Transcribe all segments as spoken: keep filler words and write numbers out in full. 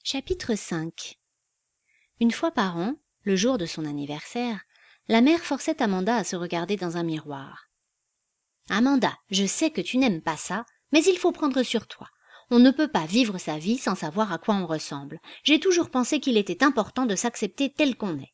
Chapitre cinq. Une fois par an, le jour de son anniversaire, la mère forçait Amanda à se regarder dans un miroir. « Amanda, je sais que tu n'aimes pas ça, mais il faut prendre sur toi. On ne peut pas vivre sa vie sans savoir à quoi on ressemble. J'ai toujours pensé qu'il était important de s'accepter tel qu'on est. »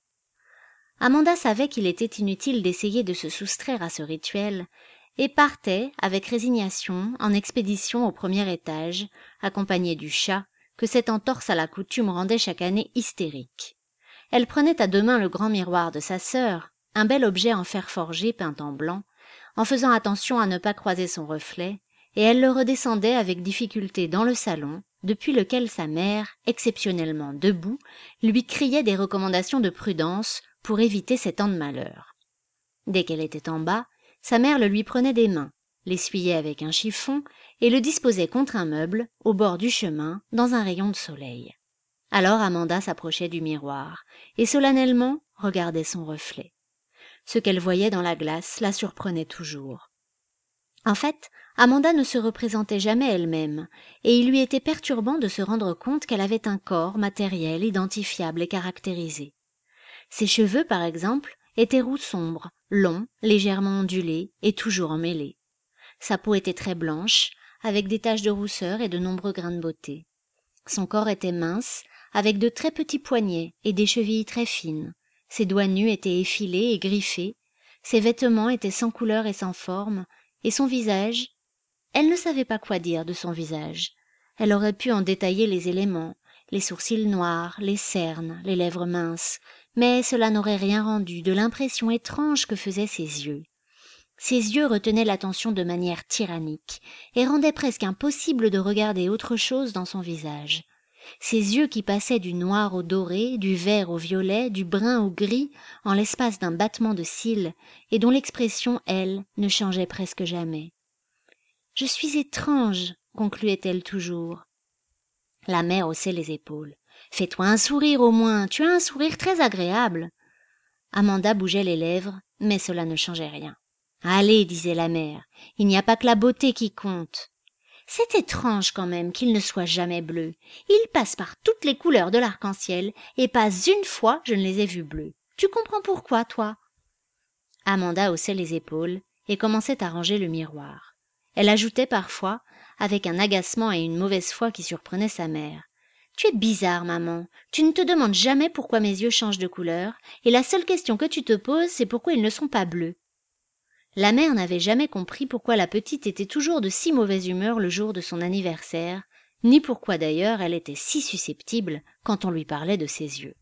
Amanda savait qu'il était inutile d'essayer de se soustraire à ce rituel et partait, avec résignation, en expédition au premier étage, accompagnée du chat, que cette entorse à la coutume rendait chaque année hystérique. Elle prenait à deux mains le grand miroir de sa sœur, un bel objet en fer forgé peint en blanc, en faisant attention à ne pas croiser son reflet, et elle le redescendait avec difficulté dans le salon, depuis lequel sa mère, exceptionnellement debout, lui criait des recommandations de prudence pour éviter ces temps de malheur. Dès qu'elle était en bas, sa mère le lui prenait des mains, l'essuyait avec un chiffon et le disposait contre un meuble, au bord du chemin, dans un rayon de soleil. Alors Amanda s'approchait du miroir et solennellement regardait son reflet. Ce qu'elle voyait dans la glace la surprenait toujours. En fait, Amanda ne se représentait jamais elle-même, et il lui était perturbant de se rendre compte qu'elle avait un corps matériel, identifiable et caractérisé. Ses cheveux, par exemple, étaient roux sombres, longs, légèrement ondulés et toujours emmêlés. Sa peau était très blanche, avec des taches de rousseur et de nombreux grains de beauté. Son corps était mince, avec de très petits poignets et des chevilles très fines. Ses doigts nus étaient effilés et griffés. Ses vêtements étaient sans couleur et sans forme. Et son visage, elle ne savait pas quoi dire de son visage. Elle aurait pu en détailler les éléments, les sourcils noirs, les cernes, les lèvres minces, mais cela n'aurait rien rendu de l'impression étrange que faisaient ses yeux. Ses yeux retenaient l'attention de manière tyrannique et rendaient presque impossible de regarder autre chose dans son visage. Ses yeux qui passaient du noir au doré, du vert au violet, du brun au gris, en l'espace d'un battement de cils, et dont l'expression, elle, ne changeait presque jamais. « Je suis étrange, » concluait-elle toujours. La mère haussait les épaules. « Fais-toi un sourire au moins, tu as un sourire très agréable. » Amanda bougeait les lèvres, mais cela ne changeait rien. « Allez, disait la mère, il n'y a pas que la beauté qui compte. » C'est étrange quand même qu'il ne soit jamais bleu. Il passe par toutes les couleurs de l'arc-en-ciel et pas une fois je ne les ai vus bleus. Tu comprends pourquoi, toi ? Amanda haussait les épaules et commençait à ranger le miroir. Elle ajoutait parfois, avec un agacement et une mauvaise foi qui surprenaient sa mère. « Tu es bizarre, maman. Tu ne te demandes jamais pourquoi mes yeux changent de couleur et la seule question que tu te poses, c'est pourquoi ils ne sont pas bleus. » La mère n'avait jamais compris pourquoi la petite était toujours de si mauvaise humeur le jour de son anniversaire, ni pourquoi d'ailleurs elle était si susceptible quand on lui parlait de ses yeux.